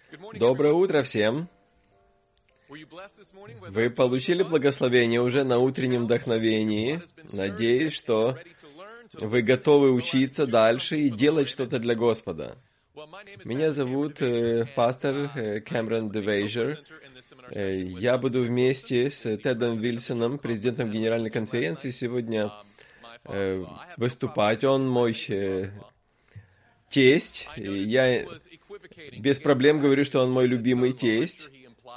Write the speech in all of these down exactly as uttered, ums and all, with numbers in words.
Доброе утро всем! Вы получили благословение уже на утреннем вдохновении. Надеюсь, что вы готовы учиться дальше и делать что-то для Господа. Меня зовут э, пастор э, Кэмерон Девейжер. Э, я буду вместе с Тедом Вильсоном, президентом Генеральной конференции, сегодня э, выступать. Он мой э, тесть. И я без проблем говорю, что он мой любимый тесть.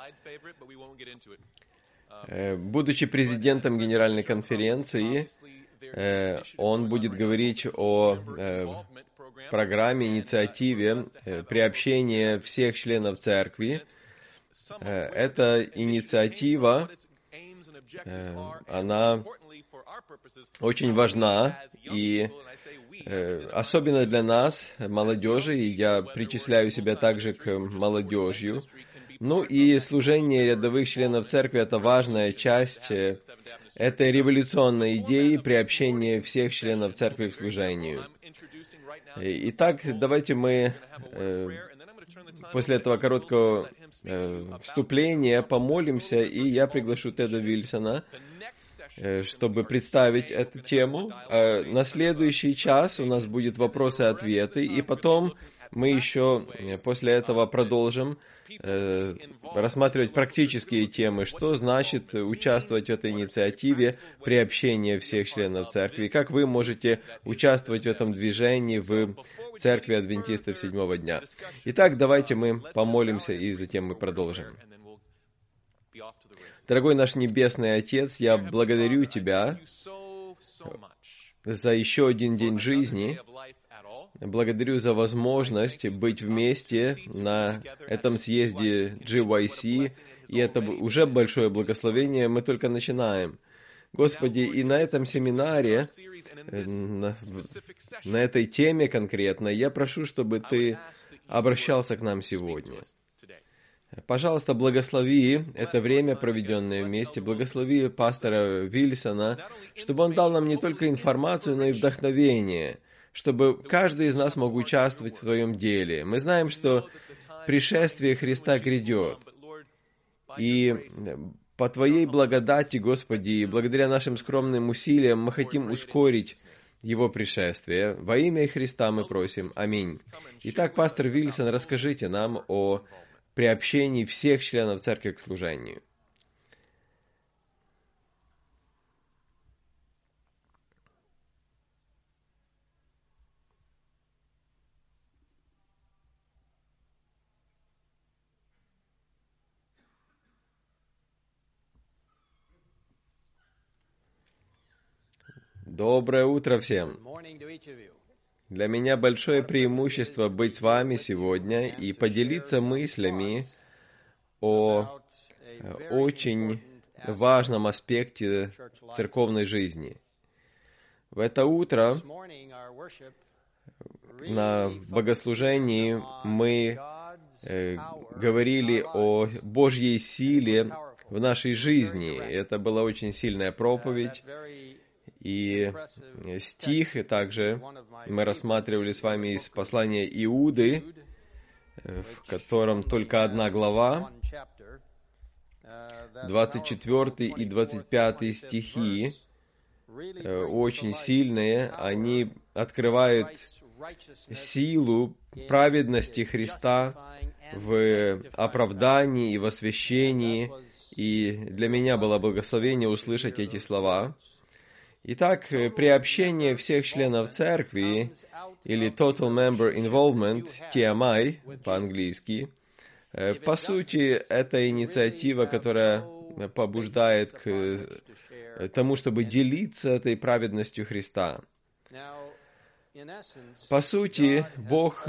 Э, будучи президентом Генеральной конференции, э, он будет говорить о э, программе, инициативе э, приобщения всех членов церкви. Э, эта инициатива, э, она очень важна, и э, особенно для нас, молодежи, и я причисляю себя также к молодежью. Ну и служение рядовых членов церкви – это важная часть э, этой революционной идеи приобщения всех членов церкви к служению. Итак, давайте мы э, после этого короткого э, вступления помолимся, и я приглашу Теда Вильсона, э, чтобы представить эту тему. Э, на следующий час у нас будут вопросы-ответы, и потом мы еще э, после этого продолжим э, рассматривать практические темы, что значит участвовать в этой инициативе приобщения всех членов церкви, как вы можете участвовать в этом движении в церкви адвентистов седьмого дня. Итак, давайте мы помолимся, и затем мы продолжим. Дорогой наш Небесный Отец, я благодарю Тебя за еще один день жизни. Благодарю за возможность быть вместе на этом съезде джи уай си, и это уже большое благословение, мы только начинаем. Господи, и на этом семинаре, на, на этой теме конкретно, я прошу, чтобы Ты обращался к нам сегодня. Пожалуйста, благослови это время, проведенное вместе, благослови пастора Вильсона, чтобы он дал нам не только информацию, но и вдохновение, чтобы каждый из нас мог участвовать в Твоем деле. Мы знаем, что пришествие Христа грядет. И по Твоей благодати, Господи, и благодаря нашим скромным усилиям мы хотим ускорить Его пришествие. Во имя Христа мы просим. Аминь. Итак, пастор Вильсон, расскажите нам о приобщении всех членов церкви к служению. Доброе утро всем! Для меня большое преимущество быть с вами сегодня и поделиться мыслями о очень важном аспекте церковной жизни. В это утро на богослужении мы э, говорили о Божьей силе в нашей жизни. Это была очень сильная проповедь. И стих, и также мы рассматривали с вами из послания Иуды, в котором только одна глава, двадцать четвёртый и двадцать пятый стихи, очень сильные, они открывают силу праведности Христа в оправдании и в освящении, и для меня было благословение услышать эти слова. Итак, приобщение всех членов церкви, или Total Member Involvement, ти эм ай по-английски, по сути, это инициатива, которая побуждает к тому, чтобы делиться этой праведностью Христа. По сути, Бог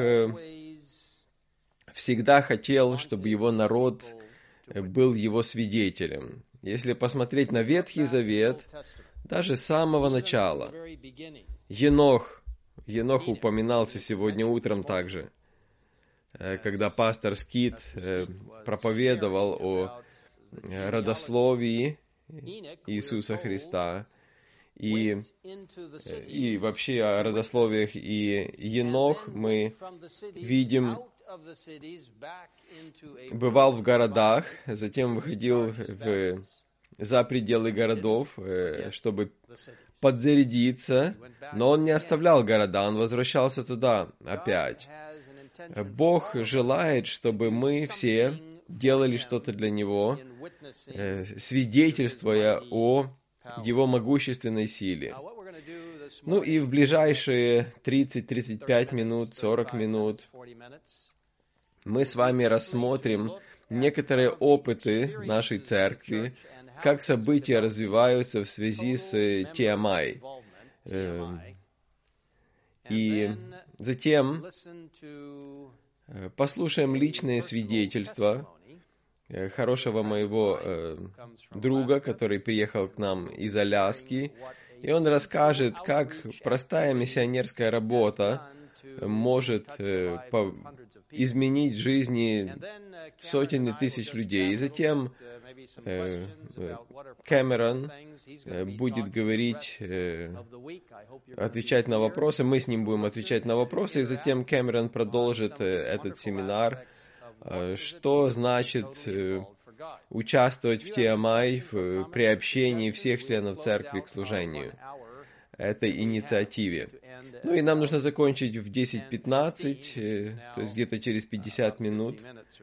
всегда хотел, чтобы Его народ был Его свидетелем. Если посмотреть на Ветхий Завет, даже с самого начала. Енох. Енох упоминался сегодня утром также, когда пастор Скит проповедовал о родословии Иисуса Христа и, и вообще о родословиях. И Енох мы видим бывал в городах, затем выходил в, за пределы городов, чтобы подзарядиться, но он не оставлял города, он возвращался туда опять. Бог желает, чтобы мы все делали что-то для Него, свидетельствуя о Его могущественной силе. Ну и в ближайшие тридцать-тридцать пять минут, сорок минут мы с вами рассмотрим некоторые опыты нашей церкви, как события развиваются в связи с Ти Эм Ай. И затем послушаем личные свидетельства хорошего моего э, друга, который приехал к нам из Аляски, и он расскажет, как простая миссионерская работа может э, по, изменить жизни сотен и тысяч людей. И затем э, Кэмерон э, будет говорить, э, отвечать на вопросы, мы с ним будем отвечать на вопросы, и затем Кэмерон продолжит э, этот семинар. Что значит участвовать в Ти Эм Ай, в приобщении всех членов церкви к служению, этой инициативе. Ну и нам нужно закончить в десять пятнадцать, то есть где-то через пятьдесят минут.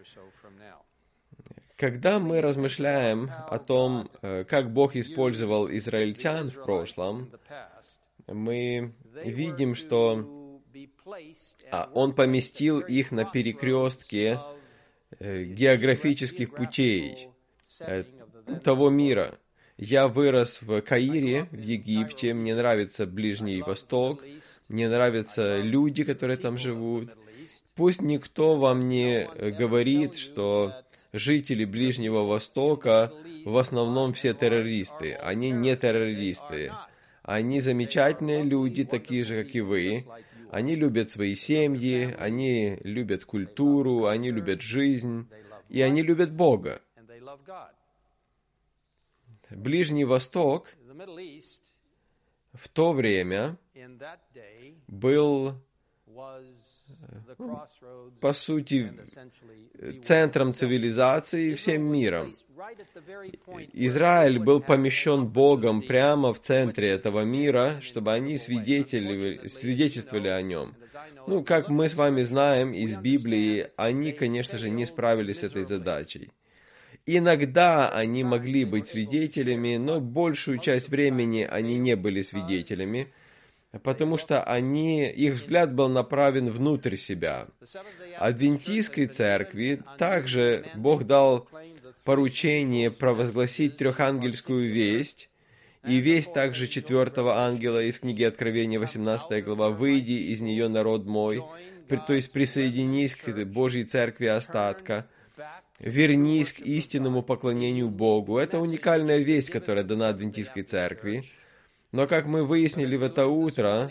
Когда мы размышляем о том, как Бог использовал израильтян в прошлом, мы видим, что Он поместил их на перекрестке географических путей того мира. Я вырос в Каире, в Египте, мне нравится Ближний Восток, мне нравятся люди, которые там живут. Пусть никто вам не говорит, что жители Ближнего Востока в основном все террористы. Они не террористы. Они замечательные люди, такие же, как и вы. Они любят свои семьи, они любят культуру, они любят жизнь, и они любят Бога. Ближний Восток в то время был, по сути, центром цивилизации всем миром. Израиль был помещен Богом прямо в центре этого мира, чтобы они свидетели, свидетельствовали о нем. Ну, как мы с вами знаем из Библии, они, конечно же, не справились с этой задачей. Иногда они могли быть свидетелями, но большую часть времени они не были свидетелями, потому что они, их взгляд был направлен внутрь себя. Адвентистской церкви также Бог дал поручение провозгласить трехангельскую весть, и весть также четвертого ангела из книги Откровения, восемнадцатая глава, «Выйди из нее, народ мой», то есть присоединись к Божьей церкви остатка, вернись к истинному поклонению Богу. Это уникальная весть, которая дана Адвентистской церкви. Но, как мы выяснили в это утро,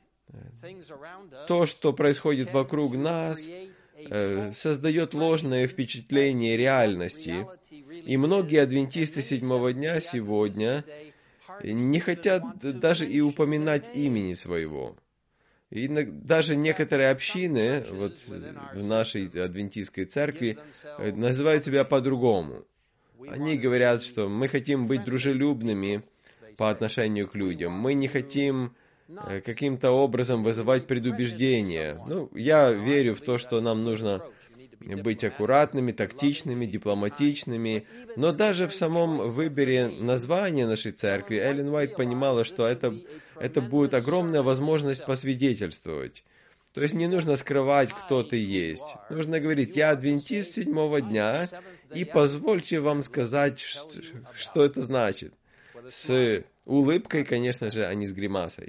то, что происходит вокруг нас, создает ложное впечатление реальности. И многие адвентисты седьмого дня сегодня не хотят даже и упоминать имени своего. И даже некоторые общины вот, в нашей адвентистской церкви называют себя по-другому. Они говорят, что мы хотим быть дружелюбными по отношению к людям. Мы не хотим каким-то образом вызывать предубеждения. Ну, я верю в то, что нам нужно быть аккуратными, тактичными, дипломатичными. Но даже в самом выборе названия нашей церкви Эллен Уайт понимала, что это, это будет огромная возможность посвидетельствовать. То есть не нужно скрывать, кто ты есть. Нужно говорить: я адвентист седьмого дня, и позвольте вам сказать, что это значит. С улыбкой, конечно же, а не с гримасой.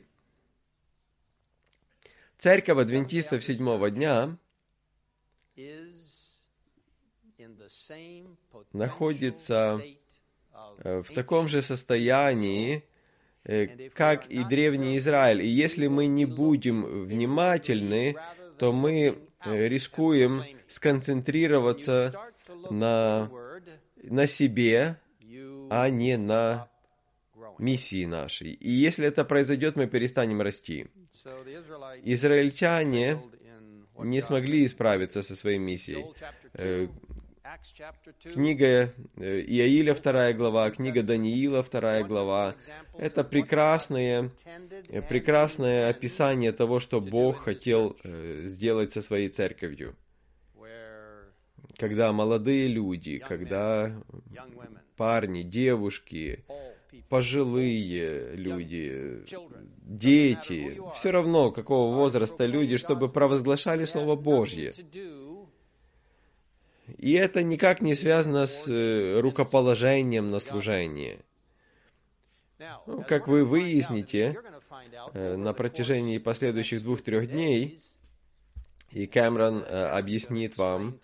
Церковь адвентистов седьмого дня находится в таком же состоянии, как и Древний Израиль. И если мы не будем внимательны, то мы рискуем сконцентрироваться на, на себе, а не на миссии нашей. И если это произойдет, мы перестанем расти. Израильтяне не смогли справиться со своей миссией. Книга Иаиля, вторая глава, книга Даниила, вторая глава. Это прекрасное, прекрасное описание того, что Бог хотел сделать со своей церковью. Когда молодые люди, когда парни, девушки, пожилые люди, дети, все равно какого возраста люди, чтобы провозглашали Слово Божье. И это никак не связано с рукоположением на служение. Ну, как вы выясните на протяжении последующих двух-трех дней, и Кэмерон объяснит вам,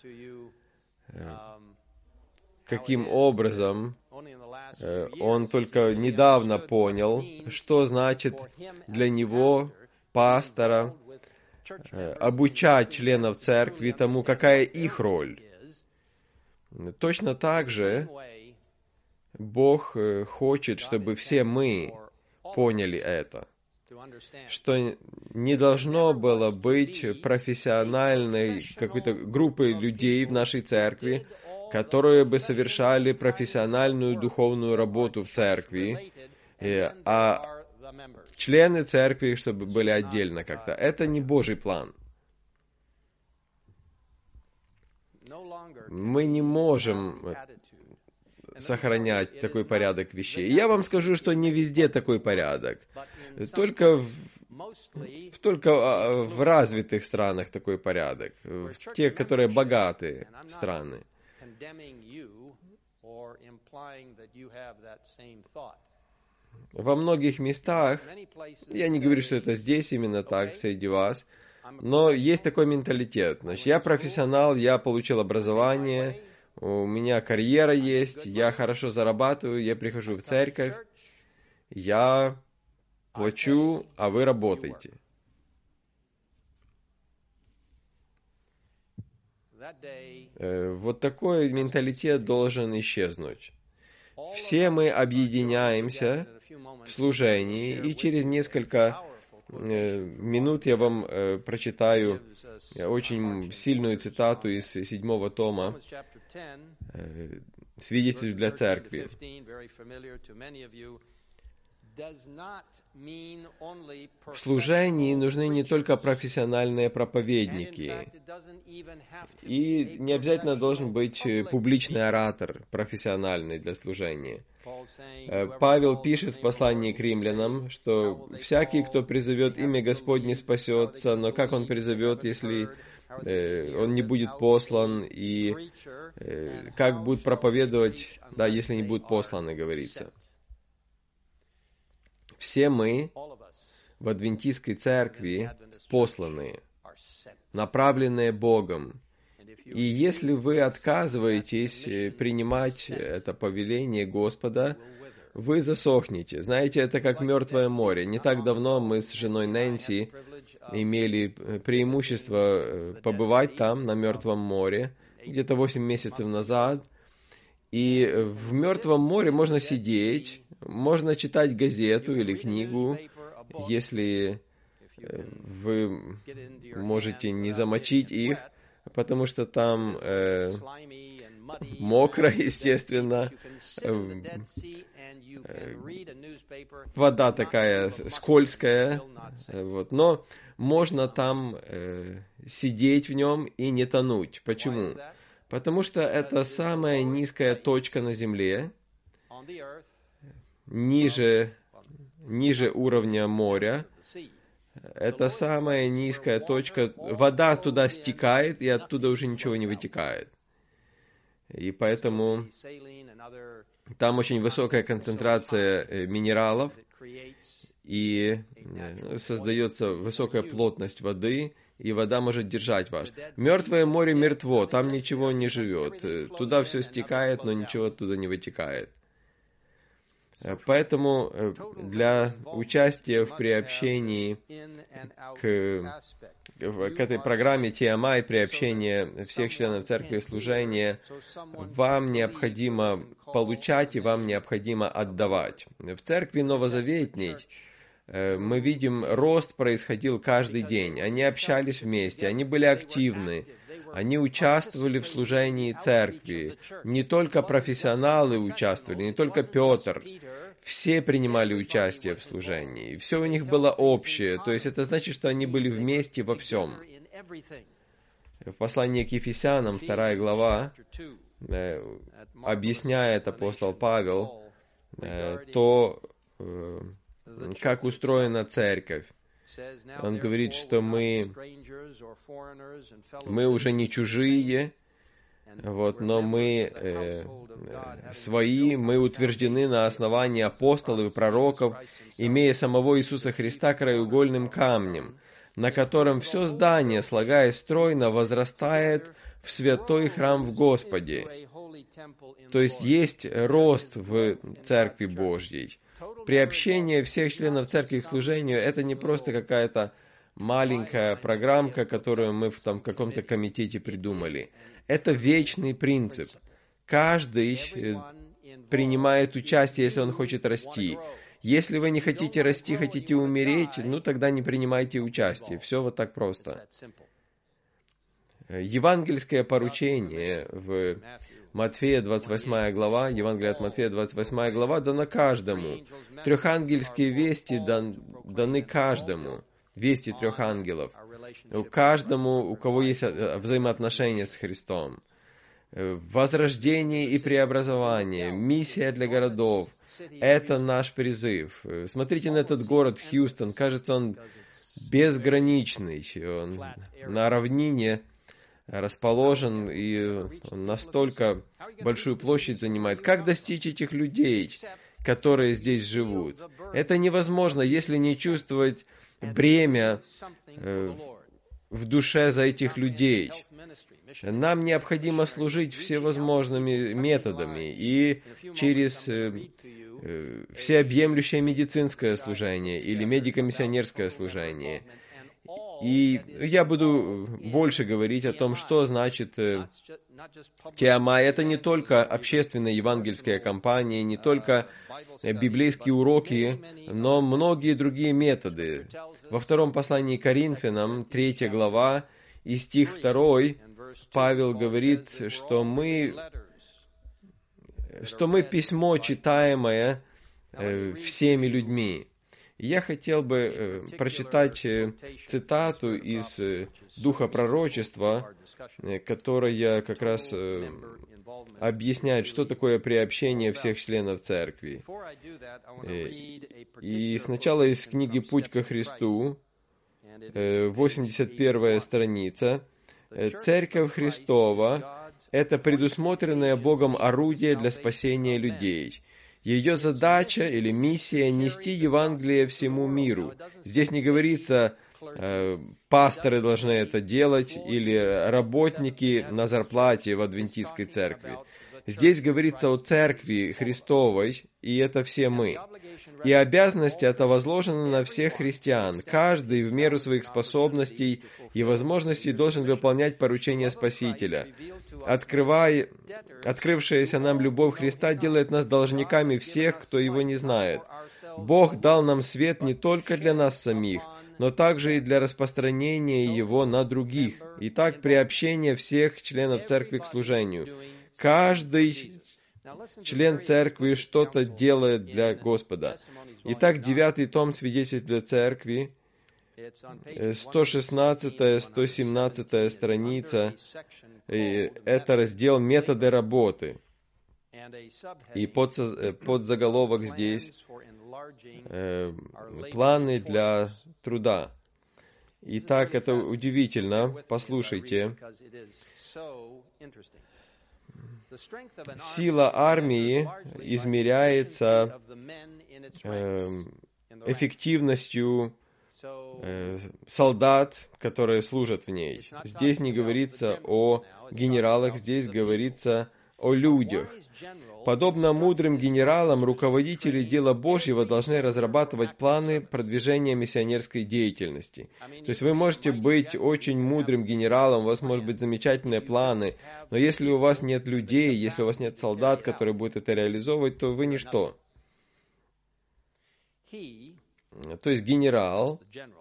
каким образом он только недавно понял, что значит для него, пастора, обучать членов церкви тому, какая их роль. Точно так же Бог хочет, чтобы все мы поняли это, что не должно было быть профессиональной какой-то группы людей в нашей церкви, которые бы совершали профессиональную духовную работу в церкви, а члены церкви, чтобы были отдельно как-то. Это не Божий план. Мы не можем сохранять такой порядок вещей. Я вам скажу, что не везде такой порядок. Только в, только в развитых странах такой порядок. В тех, которые богатые страны. Во многих местах, я не говорю, что это здесь именно так, среди вас, но есть такой менталитет. Значит, я профессионал, я получил образование, у меня карьера есть, я хорошо зарабатываю, я прихожу в церковь, я плачу, а вы работаете. Вот такой менталитет должен исчезнуть. Все мы объединяемся в служении, и через несколько минут я вам прочитаю очень сильную цитату из седьмого тома «Свидетельств для церкви». В служении нужны не только профессиональные проповедники, и не обязательно должен быть публичный оратор, профессиональный для служения. Павел пишет в послании к римлянам, что всякий, кто призовет имя Господне, спасется, но как он призовет, если он не будет послан, и как будет проповедовать, да, если не будет послан, говорится. Все мы в адвентистской церкви посланные, направленные Богом. И если вы отказываетесь принимать это повеление Господа, вы засохнете. Знаете, это как мертвое море. Не так давно мы с женой Нэнси имели преимущество побывать там, на Мертвом море, где-то восемь месяцев назад. И в Мертвом море можно сидеть, можно читать газету или книгу, если вы можете не замочить их, потому что там э, мокро, естественно, э, вода такая скользкая, вот, но можно там э, сидеть в нем и не тонуть. Почему? Потому что это самая низкая точка на земле, ниже, ниже уровня моря. Это самая низкая точка. Вода туда стекает, и оттуда уже ничего не вытекает. И поэтому там очень высокая концентрация минералов, и создается высокая плотность воды, и вода может держать вас. Мертвое море мертво, там ничего не живет. Туда все стекает, но ничего оттуда не вытекает. Поэтому для участия в приобщении к, к этой программе ти эм ай, приобщение всех членов церкви служения, вам необходимо получать и вам необходимо отдавать. В церкви новозаветней мы видим, рост происходил каждый день. Они общались вместе, они были активны, они участвовали в служении церкви. Не только профессионалы участвовали, не только Петр. Все принимали участие в служении. Все у них было общее. То есть это значит, что они были вместе во всем. В послании к Ефесянам, вторая глава, объясняет апостол Павел то, как устроена церковь. Он говорит, что мы, мы уже не чужие, вот, но мы э, свои, мы утверждены на основании апостолов и пророков, имея самого Иисуса Христа краеугольным камнем, на котором все здание, слагаясь стройно, возрастает в святой храм в Господе. То есть есть рост в Церкви Божьей. Приобщение всех членов церкви к служению — это не просто какая-то маленькая программка, которую мы в там, каком-то комитете придумали. Это вечный принцип. Каждый принимает участие, если он хочет расти. Если вы не хотите расти, хотите умереть, ну тогда не принимайте участие. Все вот так просто. Евангельское поручение в Матфея двадцать восьмая глава, Евангелие от Матфея двадцать восьмая глава дана каждому. Трехангельские вести дан, даны каждому. Вести трех ангелов. У каждому, у кого есть взаимоотношения с Христом. Возрождение и преобразование, миссия для городов. Это наш призыв. Смотрите на этот город Хьюстон. Кажется, он безграничный. Он на равнине расположен, и он настолько большую площадь занимает. Как достичь этих людей, которые здесь живут? Это невозможно, если не чувствовать бремя э, в душе за этих людей. Нам необходимо служить всевозможными методами и через э, э, всеобъемлющее медицинское служение или медико-миссионерское служение. И я буду больше говорить о том, что значит э, Теама. Это не только общественная евангельская кампания, не только библейские уроки, но многие другие методы. Во втором послании к Коринфянам, третья глава, и стих второй, Павел говорит, что мы, что мы письмо, читаемое э, всеми людьми. Я хотел бы э, прочитать э, цитату из э, Духа пророчества, э, которая как раз э, объясняет, что такое приобщение всех членов церкви. Э, и сначала из книги «Путь ко Христу», э, восемьдесят первая страница. «Церковь Христова — это предусмотренное Богом орудие для спасения людей». Ее задача или миссия — нести Евангелие всему миру. Здесь не говорится, э, пасторы должны это делать или работники на зарплате в адвентистской церкви. Здесь говорится о церкви Христовой, и это все мы. И обязанность эта возложена на всех христиан. Каждый в меру своих способностей и возможностей должен выполнять поручения Спасителя. Открывая, открывшаяся нам любовь Христа делает нас должниками всех, кто Его не знает. Бог дал нам свет не только для нас самих, но также и для распространения Его на других. Итак, приобщение всех членов церкви к служению. Каждый член церкви что-то делает для Господа. Итак, девятый том свидетельств для церкви, сто шестнадцатая — сто семнадцатая страница, это раздел «Методы работы». И под, под заголовок здесь э, «Планы для труда». Итак, это удивительно. Послушайте. Сила армии измеряется э, эффективностью э, солдат, которые служат в ней. Здесь не говорится о генералах, здесь говорится о людях. Подобно мудрым генералам, руководители дела Божьего должны разрабатывать планы продвижения миссионерской деятельности. То есть вы можете быть очень мудрым генералом, у вас может быть замечательные планы, но если у вас нет людей, если у вас нет солдат, которые будут это реализовывать, то вы ничто. то есть генерал,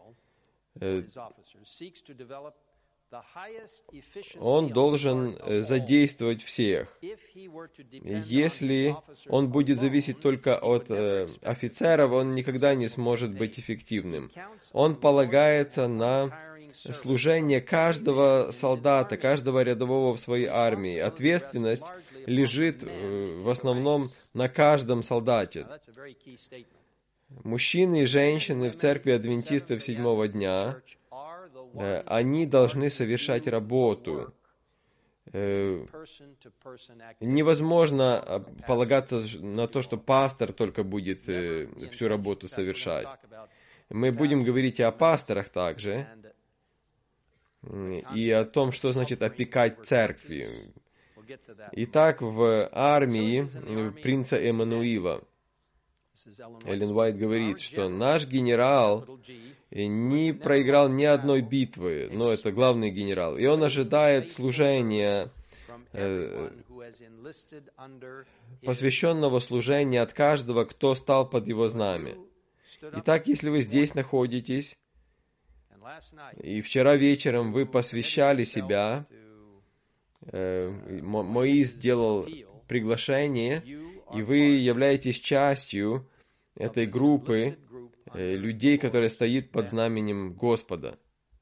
он должен задействовать всех. Если он будет зависеть только от э, офицеров, он никогда не сможет быть эффективным. Он полагается на служение каждого солдата, каждого рядового в своей армии. Ответственность лежит э, в основном на каждом солдате. Мужчины и женщины в церкви адвентистов седьмого дня, э, они должны совершать работу. Э, невозможно полагаться на то, что пастор только будет э, всю работу совершать. Мы будем говорить и о пасторах также, и о том, что значит опекать церкви. Итак, в армии принца Эммануила Эллен Уайт говорит, что наш генерал не проиграл ни одной битвы, но это главный генерал, и он ожидает служения, э, посвященного служения от каждого, кто стал под его знамя. Итак, если вы здесь находитесь, и вчера вечером вы посвящали себя, э, Моисей сделал приглашение, и вы являетесь частью этой группы э, людей, которые стоят под знаменем Господа.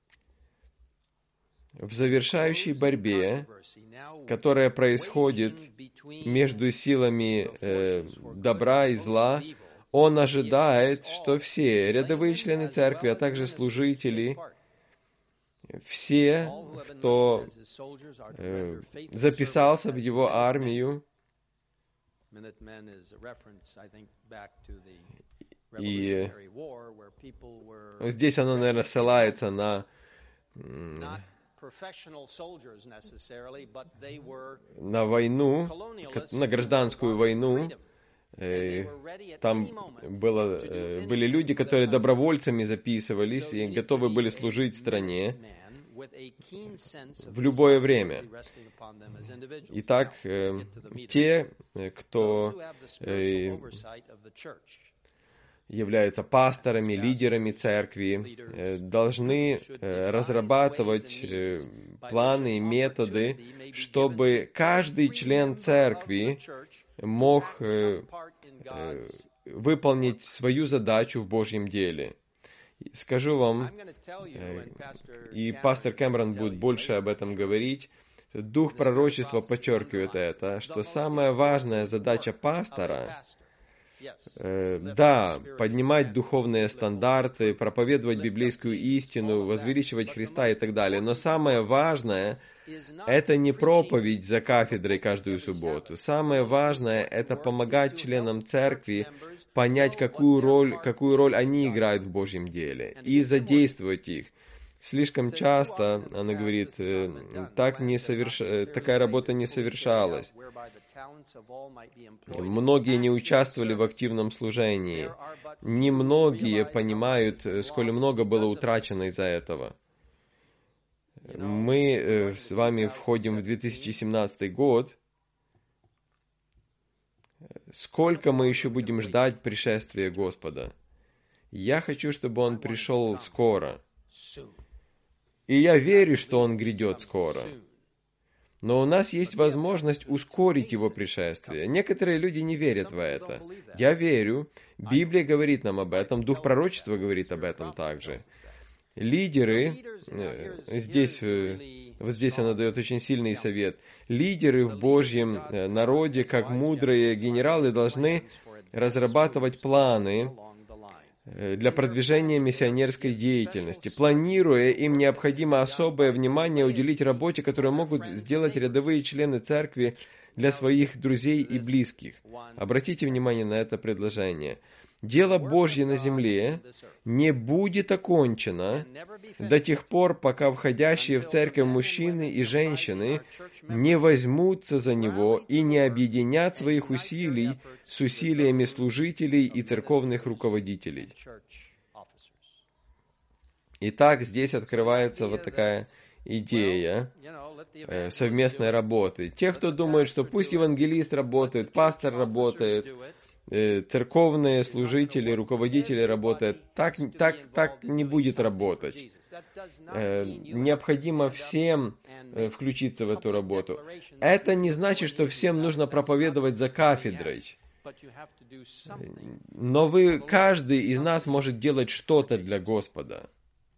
В завершающей борьбе, которая происходит между силами э, добра и зла, он ожидает, что все рядовые члены церкви, а также служители, все, кто э, записался в его армию, и здесь оно, наверное, ссылается на, на войну, на гражданскую войну. Там было, были люди, которые добровольцами записывались и готовы были служить стране в любое время. Итак, те, кто являются пасторами, лидерами церкви, должны разрабатывать планы и методы, чтобы каждый член церкви мог выполнить свою задачу в Божьем деле. Скажу вам, и пастор Кэмерон будет больше об этом говорить, дух пророчества подчеркивает это, что самая важная задача пастора, э, да, поднимать духовные стандарты, проповедовать библейскую истину, возвеличивать Христа и так далее, но самое важное — это не проповедь за кафедрой каждую субботу. Самое важное — это помогать членам церкви понять, какую роль, какую роль они играют в Божьем деле, и задействовать их. Слишком часто, она говорит, так не соверш... такая работа не совершалась. Многие не участвовали в активном служении. Немногие понимают, сколь много было утрачено из-за этого. Мы с вами входим в две тысячи семнадцатый год. Сколько мы еще будем ждать пришествия Господа? Я хочу, чтобы Он пришел скоро. И я верю, что Он грядет скоро. Но у нас есть возможность ускорить Его пришествие. Некоторые люди не верят в это. Я верю. Библия говорит нам об этом. Дух пророчества говорит об этом также. Лидеры, здесь, вот здесь она дает очень сильный совет, лидеры в Божьем народе, как мудрые генералы, должны разрабатывать планы для продвижения миссионерской деятельности. Планируя, им необходимо особое внимание уделить работе, которую могут сделать рядовые члены церкви для своих друзей и близких. Обратите внимание на это предложение. Дело Божье на земле не будет окончено до тех пор, пока входящие в церковь мужчины и женщины не возьмутся за него и не объединят своих усилий с усилиями служителей и церковных руководителей. Итак, здесь открывается вот такая идея э, совместной работы. Те, кто думает, что пусть евангелист работает, пастор работает, церковные служители, руководители работают. Так, так, так не будет работать. Необходимо всем включиться в эту работу. Это не значит, что всем нужно проповедовать за кафедрой. Но вы, каждый из нас может делать что-то для Господа.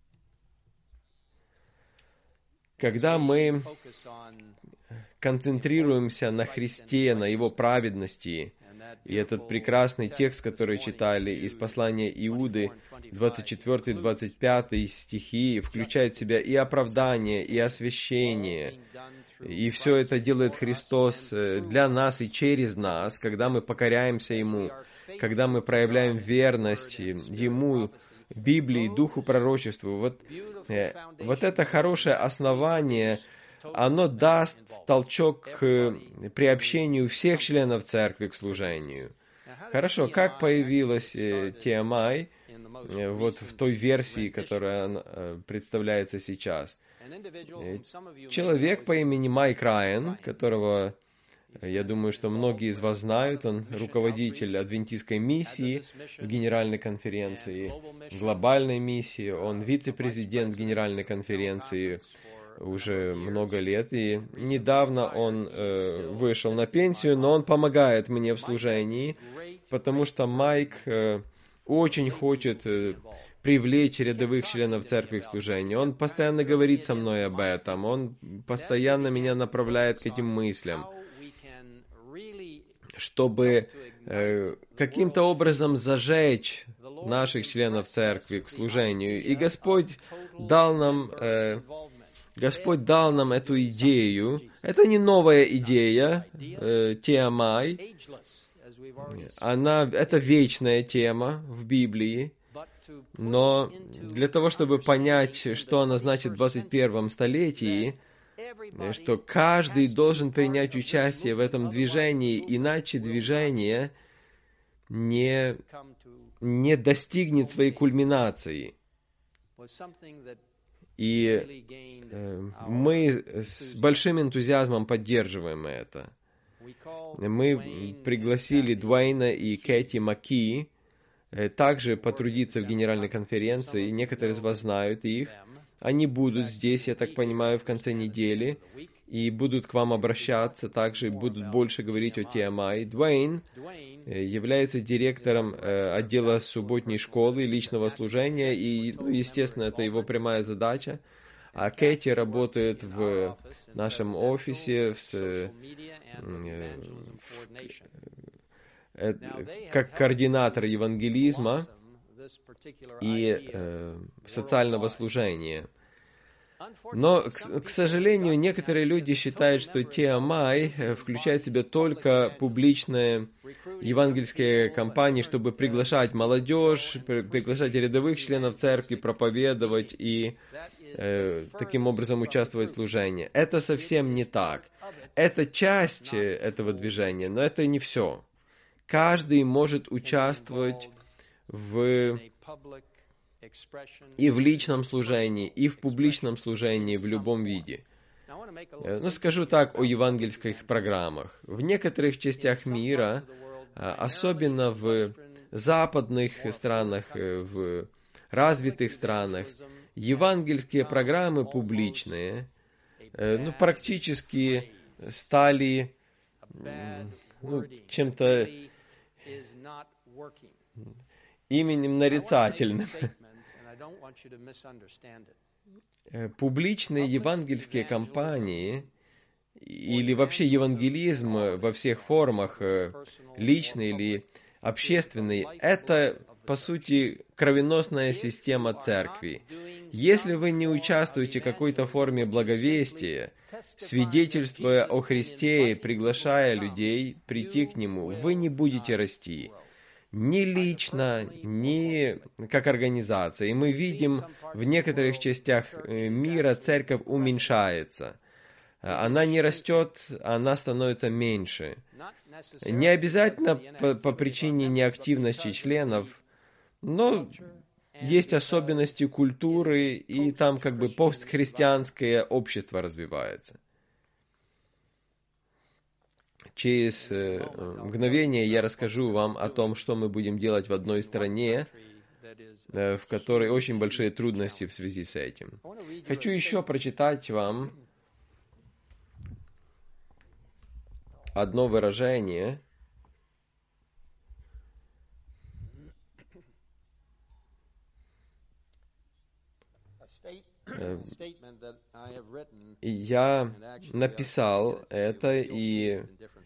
Когда мы концентрируемся на Христе, на Его праведности, и этот прекрасный текст, который читали из послания Иуды, двадцать четвёртый двадцать пятый стихи, включает в себя и оправдание, и освящение. И все это делает Христос для нас и через нас, когда мы покоряемся Ему, когда мы проявляем верность Ему, Библии, Духу пророчеству. Вот, вот это хорошее основание, оно даст толчок к приобщению всех членов церкви к служению. Хорошо, как появилась ти эм ай вот в той версии, которая представляется сейчас? Человек по имени Майк Райан, которого, я думаю, что многие из вас знают, он руководитель адвентистской миссии в Генеральной конференции, глобальной миссии, он вице-президент Генеральной конференции уже много лет, и недавно он э, вышел на пенсию, но он помогает мне в служении, потому что Майк э, очень хочет э, привлечь рядовых членов церкви к служению. Он постоянно говорит со мной об этом, он постоянно меня направляет к этим мыслям, чтобы э, каким-то образом зажечь наших членов церкви к служению. И Господь дал нам... Э, Господь дал нам эту идею. Это не новая идея, э, ти эм ай. Она, это вечная тема в Библии. Но для того, чтобы понять, что она значит в двадцать первом столетии, что каждый должен принять участие в этом движении, иначе движение не, не достигнет своей кульминации. И э, мы с большим энтузиазмом поддерживаем это. Мы пригласили Дуэйна и Кэти Маки э, также потрудиться в Генеральной конференции. Некоторые из вас знают их. Они будут здесь, я так понимаю, в конце недели. И будут к вам обращаться, также будут больше говорить о ти эм ай. Дуэйн является директором э, отдела субботней школы личного служения, и, ну, естественно, это его прямая задача. А Кэти работает в нашем офисе в, э, э, как координатор евангелизма и э, социального служения. Но, к, к сожалению, некоторые люди считают, что ти эм ай включает в себя только публичные евангельские кампании, чтобы приглашать молодежь, приглашать рядовых членов церкви, проповедовать и э, таким образом участвовать в служении. Это совсем не так. Это часть этого движения, но это не все. Каждый может участвовать в... и в личном служении, и в публичном служении, в любом виде. Ну, скажу так о евангельских программах. В некоторых частях мира, особенно в западных странах, в развитых странах, евангельские программы публичные, ну, практически стали ну, чем-то именем нарицательным. Публичные евангельские кампании или вообще евангелизм во всех формах, личный или общественный, это, по сути, кровеносная система церкви. Если вы не участвуете в какой-то форме благовестия, свидетельствуя о Христе и приглашая людей прийти к Нему, вы не будете расти. Ни лично, ни как организация. И мы видим, в некоторых частях мира церковь уменьшается. Она не растет, она становится меньше. Не обязательно по, по причине неактивности членов, но есть особенности культуры, и там как бы постхристианское общество развивается. Через мгновение я расскажу вам о том, что мы будем делать в одной стране, в которой очень большие трудности в связи с этим. Хочу еще прочитать вам одно выражение. Я написал это, и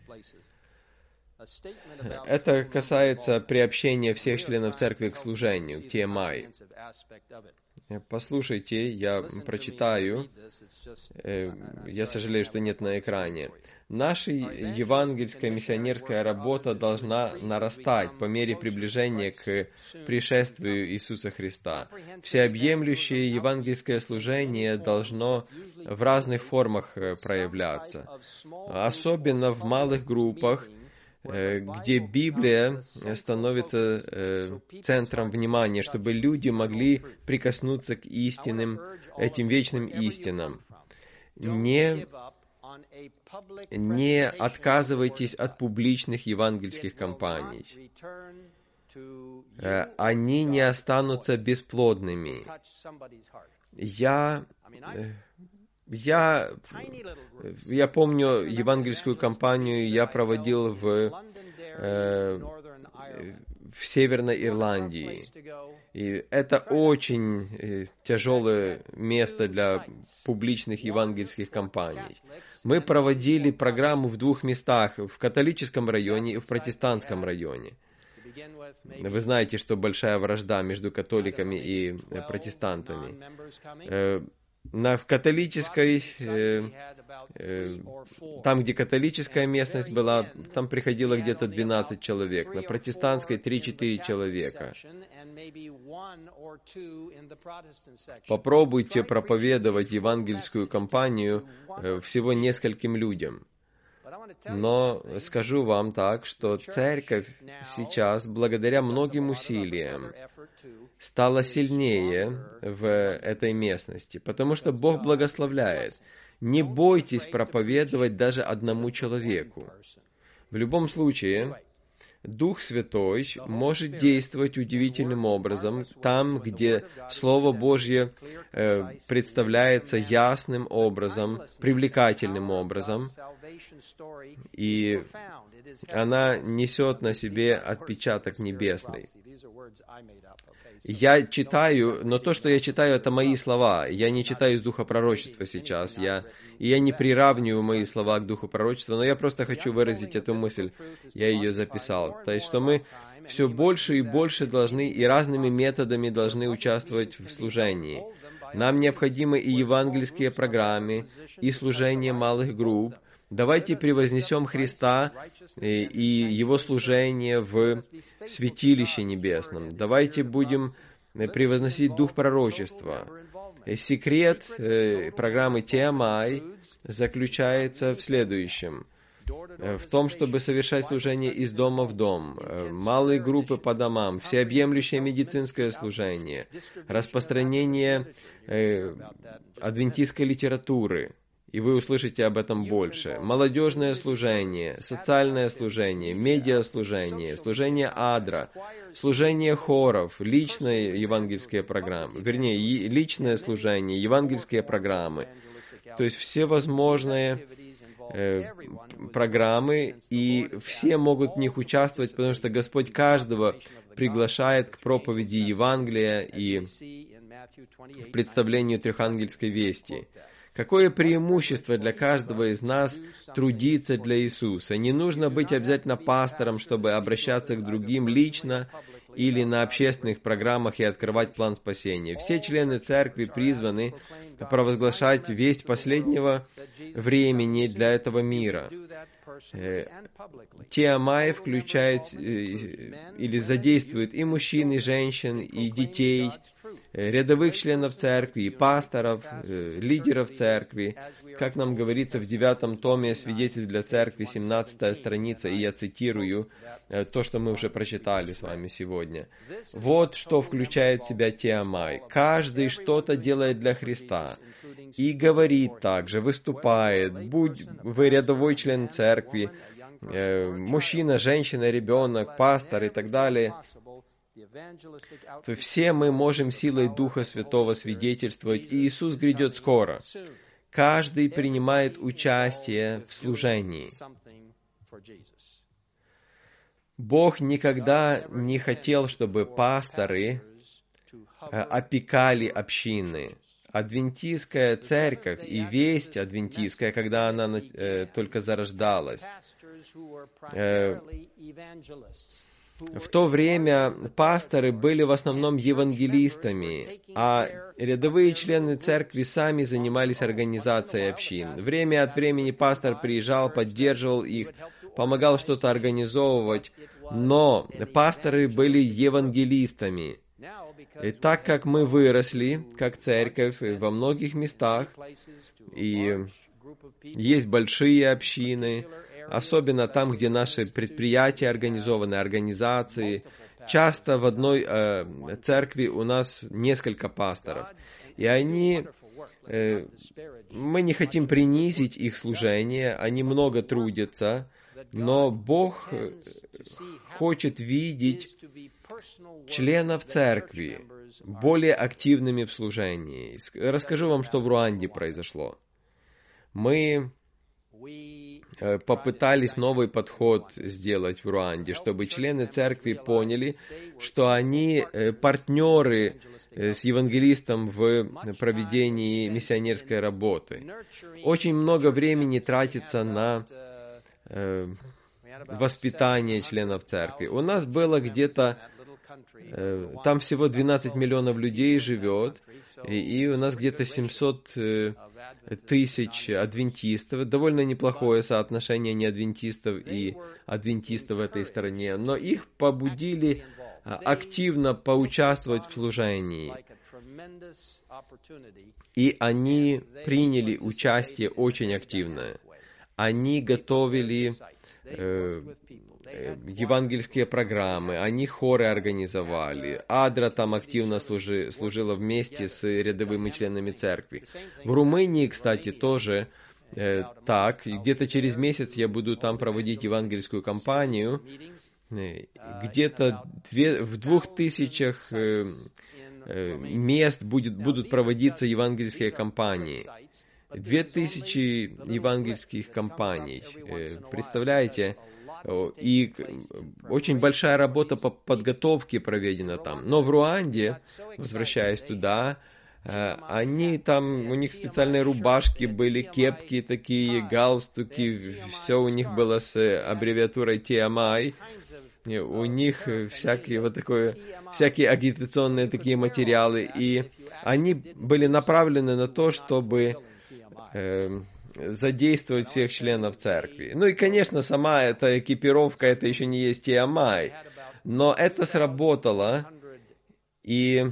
это касается приобщения всех членов церкви к служению, ти эм ай. Послушайте, я прочитаю. Я сожалею, что нет на экране. Наша евангельская миссионерская работа должна нарастать по мере приближения к пришествию Иисуса Христа. Всеобъемлющее евангельское служение должно в разных формах проявляться, особенно в малых группах, где Библия становится центром внимания, чтобы люди могли прикоснуться к истинным, этим вечным истинам. Не, не отказывайтесь от публичных евангельских кампаний. Они не останутся бесплодными. Я... Я, я помню евангельскую кампанию я проводил в, э, в Северной Ирландии. И это очень э, тяжелое место для публичных евангельских кампаний. Мы проводили программу в двух местах, в католическом районе и в протестантском районе. Вы знаете, что большая вражда между католиками и протестантами. Э, На, в католической, э, э, там, где католическая местность была, там приходило где-то двенадцать человек, на протестантской три-четыре человека. Попробуйте проповедовать евангельскую кампанию э, всего нескольким людям. Но скажу вам так, что церковь сейчас, благодаря многим усилиям, стала сильнее в этой местности, потому что Бог благословляет. Не бойтесь проповедовать даже одному человеку. В любом случае, Дух Святой может действовать удивительным образом там, где Слово Божье э, представляется ясным образом, привлекательным образом, и она несет на себе отпечаток небесный. Я читаю, но то, что я читаю, это мои слова. Я не читаю из Духа Пророчества сейчас. Я, и я не приравниваю мои слова к Духу Пророчества, но я просто хочу выразить эту мысль. Я ее записал. То есть, что мы все больше и больше должны и разными методами должны участвовать в служении. Нам необходимы и евангельские программы, и служение малых групп. Давайте превознесем Христа и Его служение в святилище небесном. Давайте будем превозносить Дух Пророчества. Секрет программы ти эм ай заключается в следующем. В том, чтобы совершать служение из дома в дом, малые группы по домам, всеобъемлющее медицинское служение, распространение адвентистской литературы, и вы услышите об этом больше. Молодежное служение, социальное служение, медиаслужение, служение адра, служение хоров, личные евангельские программы, вернее, личное служение, евангельские программы. То есть все возможные э, программы, и все могут в них участвовать, потому что Господь каждого приглашает к проповеди Евангелия и представлению трехангельской вести. Какое преимущество для каждого из нас трудиться для Иисуса? Не нужно быть обязательно пастором, чтобы обращаться к другим лично или на общественных программах и открывать план спасения. Все члены церкви призваны провозглашать весть последнего времени для этого мира. ти эм ай включает или задействует и мужчин, и женщин, и детей, рядовых членов церкви, и пасторов, лидеров церкви. Как нам говорится в девятом томе «Свидетель для церкви», семнадцатая страница, и я цитирую то, что мы уже прочитали с вами сегодня. Вот что включает в себя ти эм ай. Каждый что-то делает для Христа. И говорит также, выступает, будь вы рядовой член церкви, э, мужчина, женщина, ребенок, пастор и так далее, то все мы можем силой Духа Святого свидетельствовать, и Иисус грядет скоро. Каждый принимает участие в служении. Бог никогда не хотел, чтобы пасторы опекали общины. Адвентистская церковь и весть адвентистская, когда она э, только зарождалась, э, в то время пасторы были в основном евангелистами, а рядовые члены церкви сами занимались организацией общин. Время от времени пастор приезжал, поддерживал их, помогал что-то организовывать, но пасторы были евангелистами. И так как мы выросли, как церковь, во многих местах, и есть большие общины, особенно там, где наши предприятия организованы, организации, часто в одной э, церкви у нас несколько пасторов. И они, э, мы не хотим принизить их служение, они много трудятся, но Бог хочет видеть членов церкви более активными в служении. Расскажу вам, что в Руанде произошло. Мы попытались новый подход сделать в Руанде, чтобы члены церкви поняли, что они партнеры с евангелистом в проведении миссионерской работы. Очень много времени тратится на воспитание членов церкви. У нас было где-то, там всего двенадцать миллионов людей живет, и у нас где-то семьсот тысяч адвентистов. Довольно неплохое соотношение неадвентистов и адвентистов в этой стране. Но их побудили активно поучаствовать в служении. И они приняли участие очень активное. Они готовили э, э, евангельские программы, они хоры организовали. Адра там активно служи, служила вместе с рядовыми членами церкви. В Румынии, кстати, тоже э, так. Где-то через месяц я буду там проводить евангельскую кампанию. Где-то две, в двух тысячах э, э, мест будет, будут проводиться евангельские кампании. Две тысячи евангельских компаний, представляете, и очень большая работа по подготовке проведена там. Но в Руанде, возвращаясь туда, они там, у них специальные рубашки были, кепки такие, галстуки, все у них было с аббревиатурой ти эм ай. У них всякие вот такое, всякие агитационные такие материалы, и они были направлены на то, чтобы задействовать всех членов церкви. Ну и, конечно, сама эта экипировка, это еще не есть ти эм ай, но это сработало, и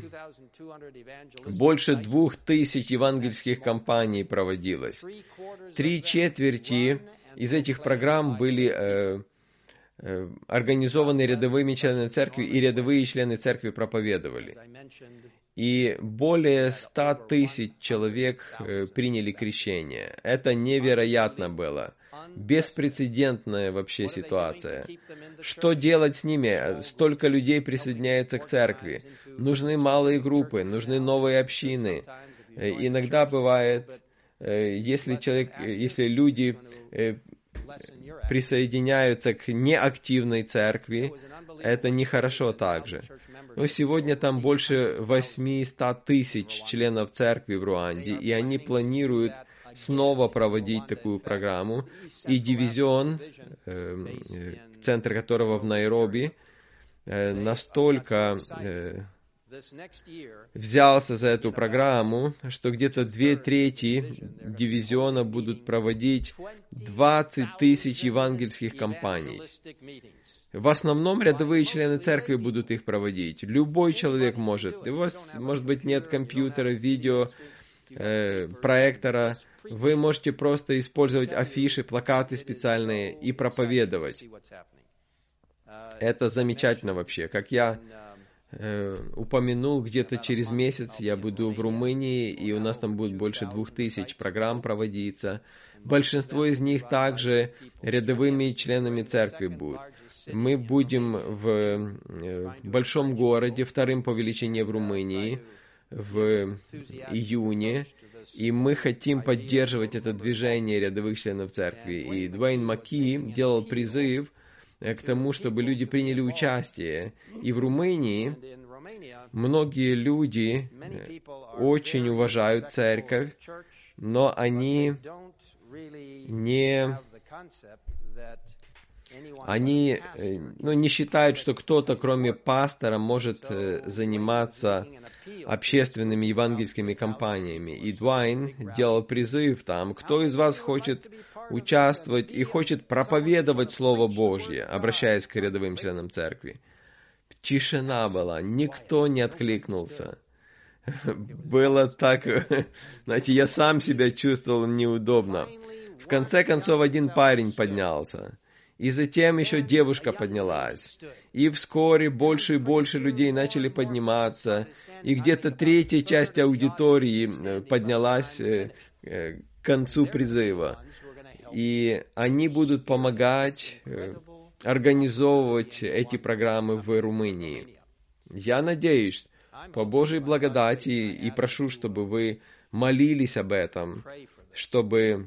больше двух тысяч евангельских кампаний проводилось. Три четверти из этих программ были э, э, организованы рядовыми членами церкви, и рядовые члены церкви проповедовали. И более ста тысяч человек э, приняли крещение. Это невероятно было. Беспрецедентная вообще ситуация. Что делать с ними? Столько людей присоединяется к церкви. Нужны малые группы, нужны новые общины. Э, иногда бывает, э, если человек, если люди э, присоединяются к неактивной церкви, это нехорошо также. Но сегодня там больше восемьсот тысяч членов церкви в Руанде, и они планируют снова проводить такую программу. И дивизион, э, центр которого в Найроби, э, настолько э, взялся за эту программу, что где-то две трети дивизиона будут проводить двадцать тысяч евангельских кампаний. В основном рядовые члены церкви будут их проводить. Любой человек может. У вас, может быть, нет компьютера, видео, э, проектора. Вы можете просто использовать афиши, плакаты специальные и проповедовать. Это замечательно вообще. Как я упомянул, где-то через месяц я буду в Румынии, и у нас там будет больше двух тысяч программ проводиться. Большинство из них также рядовыми членами церкви будут. Мы будем в, в большом городе, вторым по величине в Румынии, в июне, и мы хотим поддерживать это движение рядовых членов церкви. И Дуэйн Маки делал призыв к тому, чтобы люди приняли участие. И в Румынии многие люди очень уважают церковь, но они не, они, ну, не считают, что кто-то, кроме пастора, может заниматься общественными евангельскими кампаниями. И Дуэйн делал призыв там: кто из вас хочет участвовать и хочет проповедовать Слово Божье, обращаясь к рядовым членам церкви. Тишина была, никто не откликнулся. Было так, знаете, я сам себя чувствовал неудобно. В конце концов, один парень поднялся. И затем еще девушка поднялась. И вскоре больше и больше людей начали подниматься. И где-то третья часть аудитории поднялась к концу призыва. И они будут помогать организовывать эти программы в Румынии. Я надеюсь, по Божьей благодати, и прошу, чтобы вы молились об этом, чтобы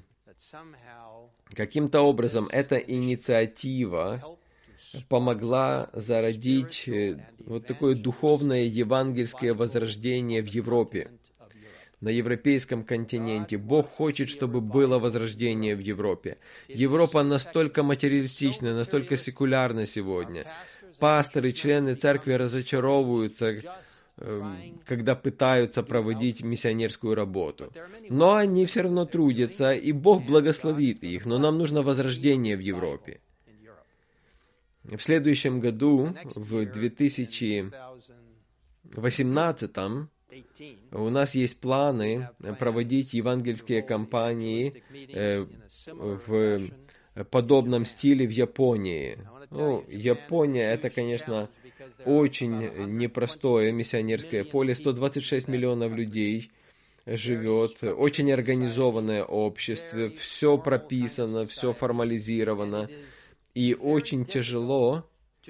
каким-то образом эта инициатива помогла зародить вот такое духовное евангельское возрождение в Европе, на европейском континенте. Бог хочет, чтобы было возрождение в Европе. Европа настолько материалистична, настолько секулярна сегодня. Пасторы, члены церкви разочаровываются, когда пытаются проводить миссионерскую работу. Но они все равно трудятся, и Бог благословит их. Но нам нужно возрождение в Европе. В следующем году, в две тысячи восемнадцатом, у нас есть планы проводить евангельские кампании в подобном стиле в Японии. Ну, Япония — это, конечно, очень непростое миссионерское поле. сто двадцать шесть миллионов людей живет, очень организованное общество, все прописано, все формализировано. И очень тяжело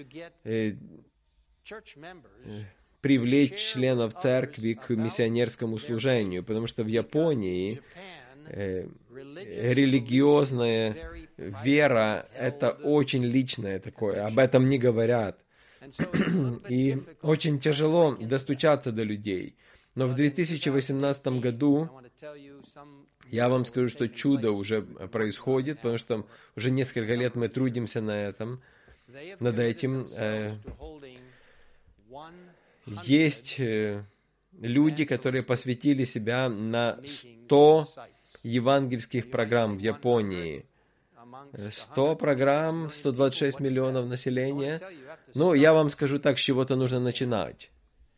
привлечь членов церкви к миссионерскому служению, потому что в Японии э, религиозная вера — это очень личное такое, об этом не говорят. И очень тяжело достучаться до людей. Но в две тысячи восемнадцатом году я вам скажу, что чудо уже происходит, потому что уже несколько лет мы трудимся на этом, над этим. Есть люди, которые посвятили себя на сто евангельских программ в Японии. сто программ, сто двадцать шесть миллионов населения. Ну, я вам скажу так, с чего-то нужно начинать.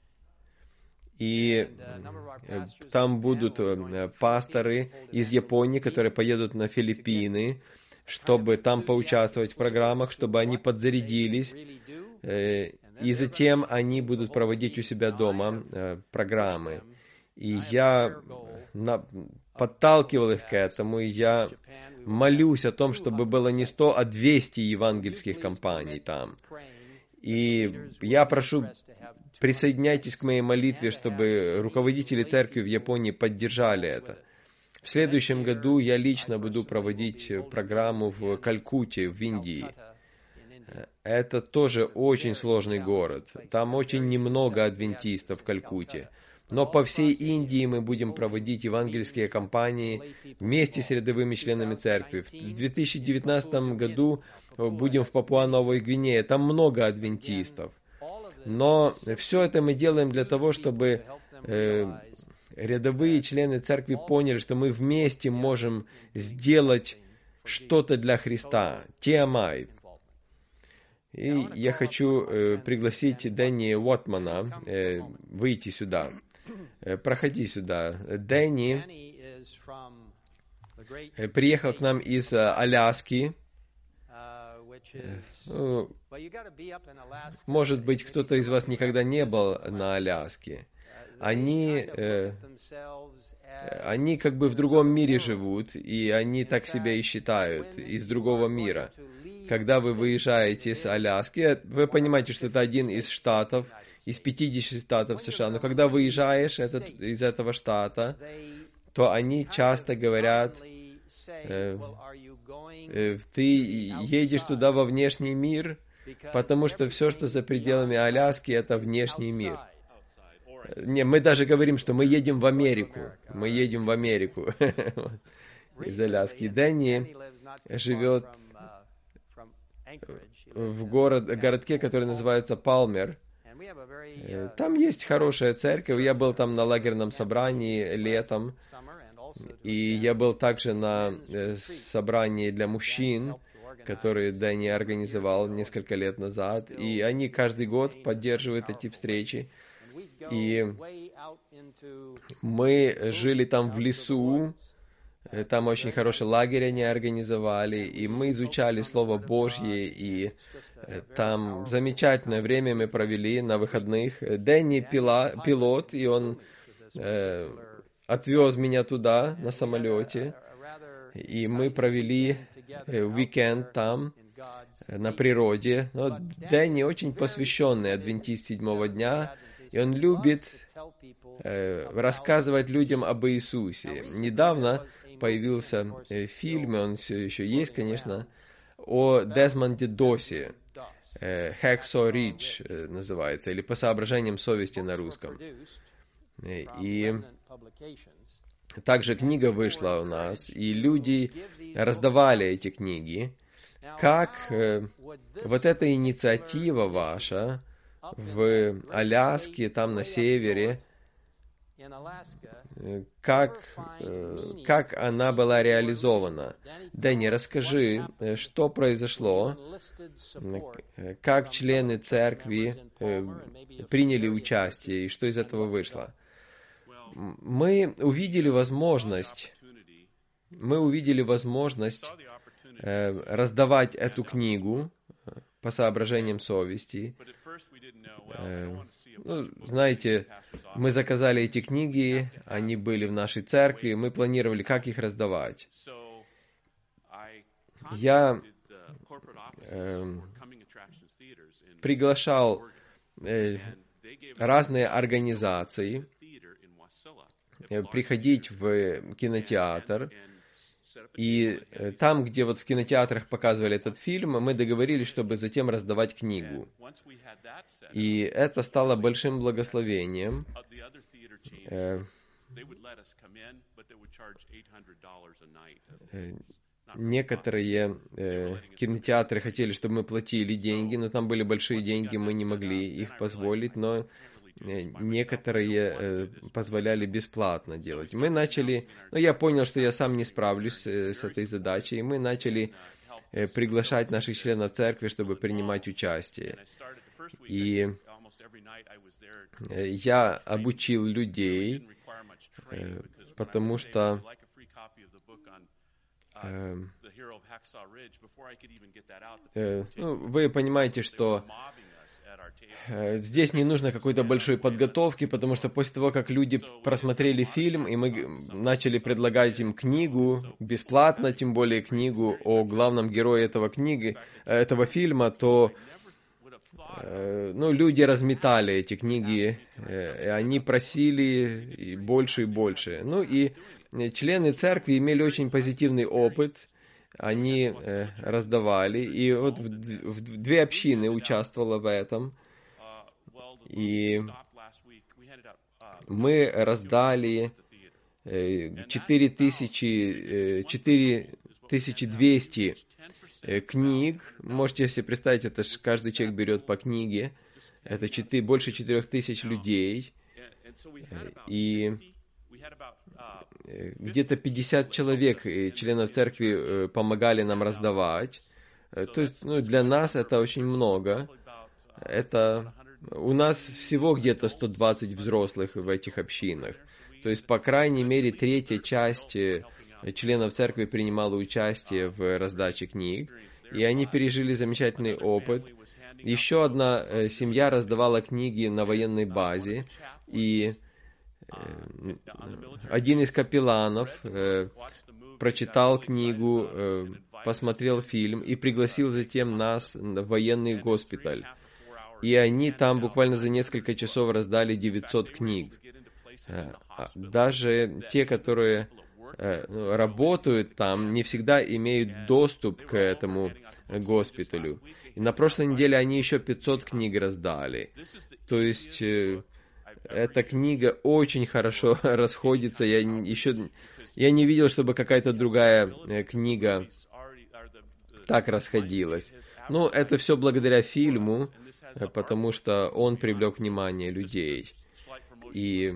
И там будут пасторы из Японии, которые поедут на Филиппины, чтобы там поучаствовать в программах, чтобы они подзарядились. И затем они будут проводить у себя дома э, программы. И я на, подталкивал их к этому, и я молюсь о том, чтобы было не сто, а двести евангельских кампаний там. И я прошу, присоединяйтесь к моей молитве, чтобы руководители церкви в Японии поддержали это. В следующем году я лично буду проводить программу в Калькутте, в Индии. Это тоже очень сложный город. Там очень немного адвентистов в Калькутте. Но по всей Индии мы будем проводить евангельские кампании вместе с рядовыми членами церкви. В две тысячи девятнадцатом году будем в Папуа-Новой Гвинее. Там много адвентистов. Но все это мы делаем для того, чтобы э, рядовые члены церкви поняли, что мы вместе можем сделать что-то для Христа. Тиамай. И я хочу э, пригласить Дэнни Уотмана э, выйти сюда. Э, проходи сюда. Дэнни э, приехал к нам из э, Аляски. Ну, может быть, кто-то из вас никогда не был на Аляске. Они, э, они как бы в другом мире живут, и они так себя и считают, из другого мира. Когда вы выезжаете с Аляски, вы понимаете, что это один из штатов, из пятидесяти штатов США, но когда выезжаешь этот, из этого штата, то они часто говорят, э, э, ты едешь туда во внешний мир, потому что все, что за пределами Аляски, это внешний мир. Не, мы даже говорим, что мы едем в Америку. Мы едем в Америку из Аляски. Дэнни живет в город, городке, который называется Палмер. Там есть хорошая церковь. Я был там на лагерном собрании летом. И я был также на собрании для мужчин, которые Дэнни организовал несколько лет назад. И они каждый год поддерживают эти встречи. И мы жили там в лесу, там очень хороший лагерь они организовали, и мы изучали Слово Божье, и там замечательное время мы провели на выходных. Дэнни пила, пилот, и он э, отвез меня туда на самолете, и мы провели уикенд там, на природе. Но Дэнни очень посвященный адвентист седьмого дня, и он любит э, рассказывать людям об Иисусе. Недавно появился э, фильм, он все еще есть, конечно, о Дезмонде Досе. Э, Hacksaw Ridge э, называется, или «По соображениям совести» на русском. И также книга вышла у нас, и люди раздавали эти книги. Как э, вот эта инициатива ваша в Аляске, там на севере, как, как она была реализована? Дэнни, расскажи, что произошло, как члены церкви приняли участие, и что из этого вышло? Мы увидели возможность, мы увидели возможность раздавать эту книгу по соображениям совести. Ну, знаете, мы заказали эти книги, они были в нашей церкви, мы планировали, как их раздавать. Я э, приглашал э, разные организации э, приходить в кинотеатр. И там, где вот в кинотеатрах показывали этот фильм, мы договорились, чтобы затем раздавать книгу. И это стало большим благословением. Некоторые э, кинотеатры хотели, чтобы мы платили деньги, но там были большие деньги, мы не могли их позволить, но некоторые э, позволяли бесплатно делать. Мы начали, но я понял, что я сам не справлюсь э, с этой задачей, и мы начали э, приглашать наших членов церкви, чтобы принимать участие. И э, я обучил людей, э, потому что э, э, ну, вы понимаете, что здесь не нужно какой-то большой подготовки, потому что после того, как люди просмотрели фильм, и мы начали предлагать им книгу, бесплатно, тем более книгу о главном герое этого книги, этого фильма, то ну, люди разметали эти книги, и они просили и больше и больше. Ну и члены церкви имели очень позитивный опыт, они э, раздавали, и вот в, в две общины участвовало в этом, и мы раздали четыре тысячи двести книг, можете себе представить, это ж каждый человек берет по книге, это четыре, больше четырех тысяч людей, и где-то пятьдесят человек, членов церкви, помогали нам раздавать. То есть, ну, для нас это очень много. Это у нас всего где-то сто двадцать взрослых в этих общинах. То есть, по крайней мере, третья часть членов церкви принимала участие в раздаче книг. и они пережили замечательный опыт. Еще одна э, семья раздавала книги на военной базе, и э, один из капелланов э, прочитал книгу, э, посмотрел фильм и пригласил затем нас в военный госпиталь. И они там буквально за несколько часов раздали девятьсот книг. Э, даже те, которые э, работают там, не всегда имеют доступ к этому госпиталю. И на прошлой неделе они еще пятьсот книг раздали. То есть э, эта книга очень хорошо расходится. Я еще я не видел, чтобы какая-то другая э, книга так расходилась. Ну, это все благодаря фильму, э, потому что он привлек внимание людей. И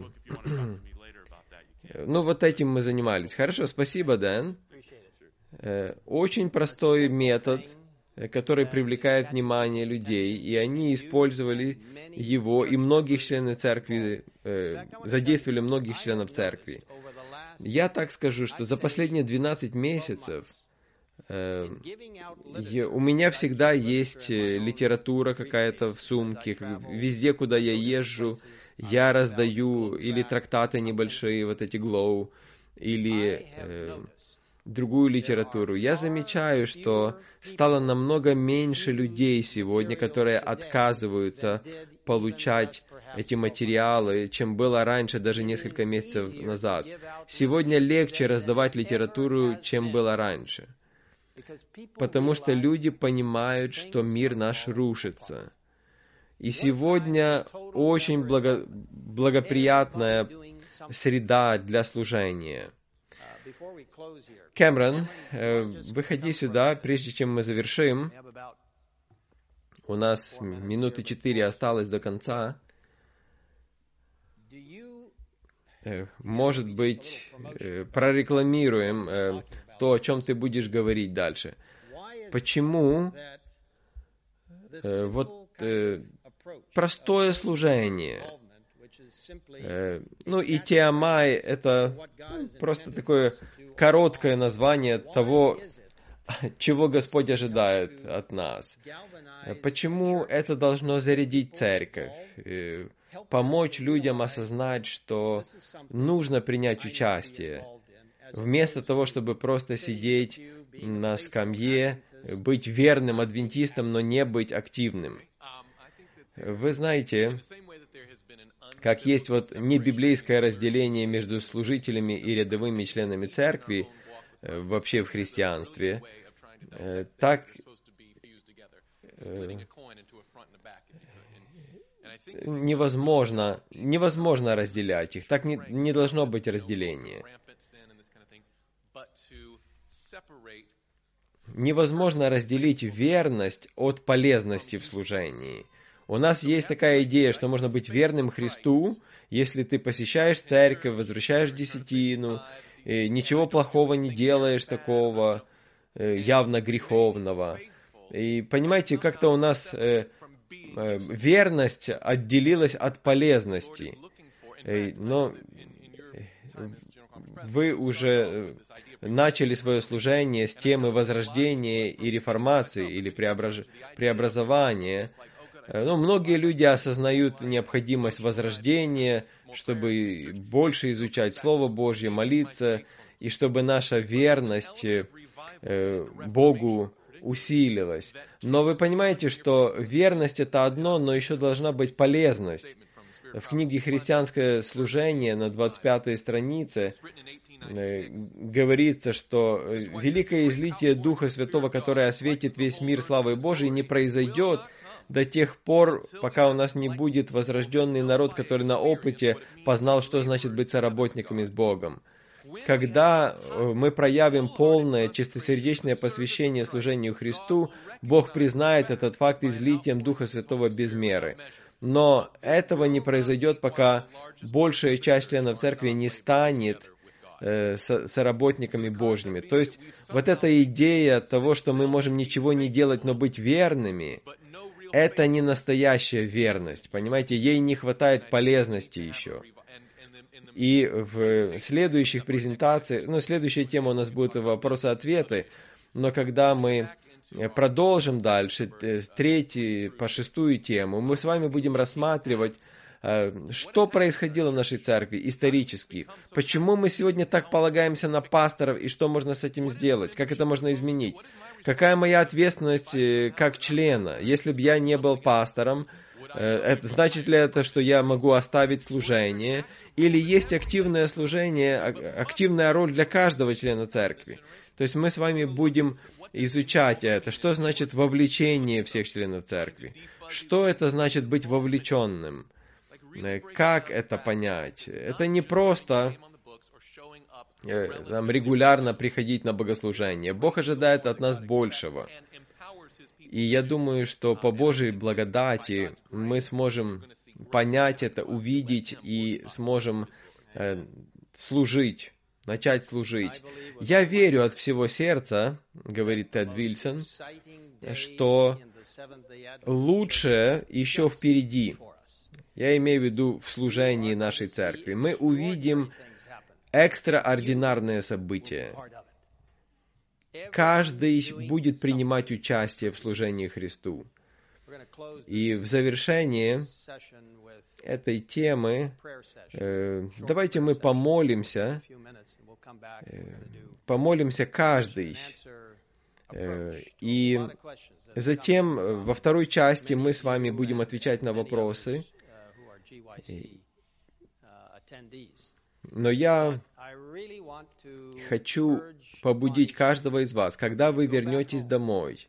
ну, вот этим мы занимались. Хорошо, спасибо, Дэн. Э, очень простой метод, который привлекает внимание людей, и они использовали его, и многих членов церкви, э, задействовали многих членов церкви. Я так скажу, что за последние двенадцать месяцев э, я, у меня всегда есть литература какая-то в сумке, везде, куда я езжу, я раздаю или трактаты небольшие, вот эти Glow, или э, другую литературу. Я замечаю, что стало намного меньше людей сегодня, которые отказываются получать эти материалы, чем было раньше, даже несколько месяцев назад. Сегодня легче раздавать литературу, чем было раньше. Потому что люди понимают, что мир наш рушится. И сегодня очень благо... благоприятная среда для служения. Кэмерон, выходи сюда, прежде чем мы завершим. У нас минуты четыре осталось до конца. Может быть, прорекламируем то, о чем ты будешь говорить дальше. Почему вот простое служение, ну и ти эм ай — это просто такое короткое название того, чего Господь ожидает от нас. Почему это должно зарядить церковь, помочь людям осознать, что нужно принять участие, вместо того, чтобы просто сидеть на скамье, быть верным адвентистом, но не быть активным. Вы знаете, как есть вот небиблейское разделение между служителями и рядовыми членами церкви, вообще в христианстве, так невозможно, невозможно разделять их. Так не, не должно быть разделения. Невозможно разделить верность от полезности в служении. У нас есть такая идея, что можно быть верным Христу, если ты посещаешь церковь, возвращаешь десятину, ничего плохого не делаешь такого явно греховного. И понимаете, как-то у нас э, э, верность отделилась от полезности. Э, но вы уже начали свое служение с темы возрождения и реформации или преображ... преобразования. Ну, многие люди осознают необходимость возрождения, чтобы больше изучать Слово Божье, молиться, и чтобы наша верность э, Богу усилилась. Но вы понимаете, что верность — это одно, но еще должна быть полезность. В книге «Христианское служение» на двадцать пятой странице э, говорится, что великое излитие Духа Святого, которое осветит весь мир славой Божией, не произойдет до тех пор, пока у нас не будет возрожденный народ, который на опыте познал, что значит быть соработниками с Богом. Когда мы проявим полное, чистосердечное посвящение служению Христу, Бог признает этот факт излитием Духа Святого без меры. Но этого не произойдет, пока большая часть членов церкви не станет э, соработниками Божьими. То есть, вот эта идея того, что мы можем ничего не делать, но быть верными, это не настоящая верность. Понимаете, ей не хватает полезности еще. И в следующих презентациях, ну, следующая тема у нас будет вопросы-ответы, но когда мы продолжим дальше, с третьей по шестую тему. Мы с вами будем рассматривать, что происходило в нашей церкви исторически, почему мы сегодня так полагаемся на пасторов и что можно с этим сделать, как это можно изменить, какая моя ответственность как члена, если бы я не был пастором, это, значит ли это, что я могу оставить служение, или есть активное служение, активная роль для каждого члена церкви. То есть мы с вами будем изучать это, что значит вовлечение всех членов церкви, что это значит быть вовлеченным. Как это понять? Это не просто там, регулярно приходить на богослужение. Бог ожидает от нас большего. И я думаю, что по Божьей благодати мы сможем понять это, увидеть и сможем э, служить, начать служить. Я верю от всего сердца, говорит Тед Вильсон, что лучшее еще впереди. Я имею в виду в служении нашей церкви. Мы увидим экстраординарные события. Каждый будет принимать участие в служении Христу. И в завершении этой темы э, давайте мы помолимся, э, помолимся каждый. Э, и затем во второй части мы с вами будем отвечать на вопросы. Но я хочу побудить каждого из вас, когда вы вернетесь домой,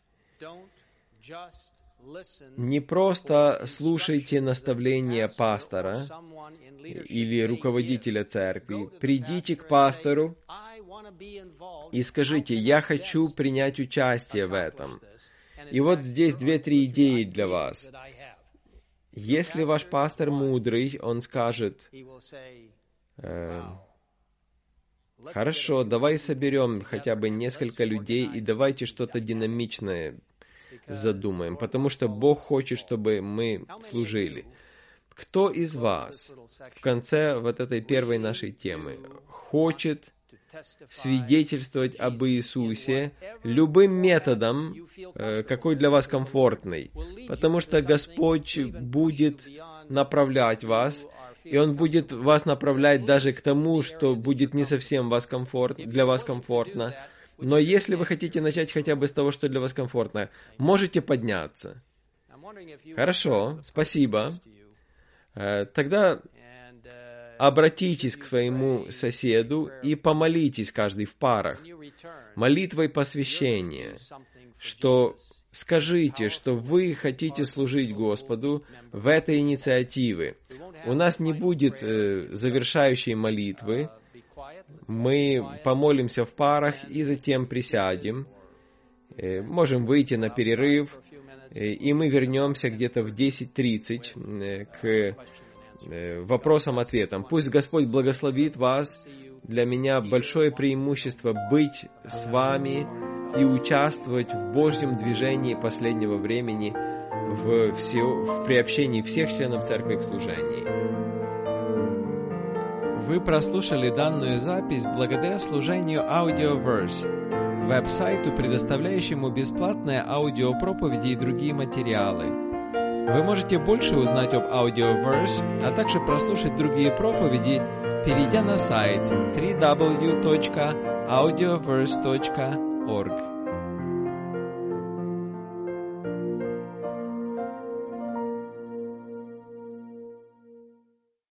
не просто слушайте наставления пастора или руководителя церкви. Придите к пастору и скажите: «Я хочу принять участие в этом». И вот здесь две-три идеи для вас. Если ваш пастор мудрый, он скажет: э, «Хорошо, давай соберем хотя бы несколько людей и давайте что-то динамичное задумаем, потому что Бог хочет, чтобы мы служили». Кто из вас в конце вот этой первой нашей темы хочет свидетельствовать об Иисусе любым методом, какой для вас комфортный? Потому что Господь будет направлять вас, и Он будет вас направлять даже к тому, что будет не совсем вас комфорт, для вас комфортно. Но если вы хотите начать хотя бы с того, что для вас комфортно, можете подняться. Хорошо, спасибо. Тогда обратитесь к своему соседу и помолитесь каждый в парах. Молитвой посвящения, что скажите, что вы хотите служить Господу в этой инициативе. У нас не будет э, завершающей молитвы. Мы помолимся в парах и затем присядем. Э, можем выйти на перерыв, э, и мы вернемся где-то в десять тридцать э, к вопросам-ответам. Пусть Господь благословит вас. Для меня большое преимущество быть с вами и участвовать в Божьем движении последнего времени в, все, в приобщении всех членов церкви к служению. Вы прослушали данную запись благодаря служению Audioverse, веб-сайту, предоставляющему бесплатные аудиопроповеди и другие материалы. Вы можете больше узнать об Audioverse, а также прослушать другие проповеди, перейдя на сайт дабл ю дабл ю дабл ю точка аудиоверс точка орг.